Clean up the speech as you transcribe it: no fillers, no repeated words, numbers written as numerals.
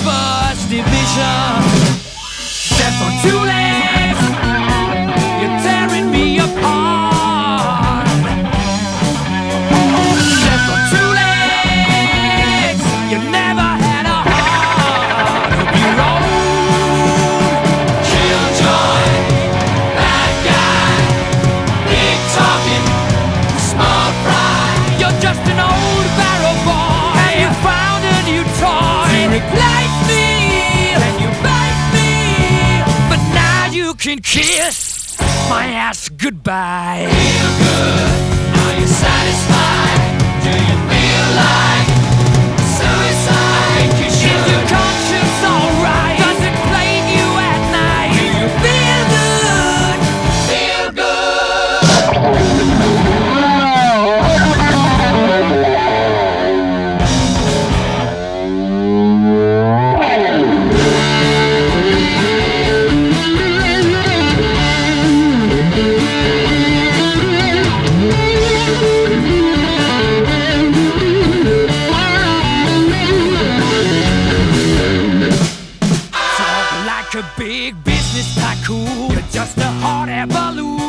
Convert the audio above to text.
first division. Steps on two legs, you're tearing me apart. Steps on two legs, you never had a heart of your own. Killjoy, bad guy, big talking, small fry. You're just an old barrel boy, and you found a new toy to replace me. Can you bite me? But now you can kiss my ass goodbye. Feel good, are you satisfied? Do you feel like suicide? Is your conscience alright? Does it plague you at night? Do you feel good? Feel good. Talk like a big business tycoon. You're just a hot air balloon.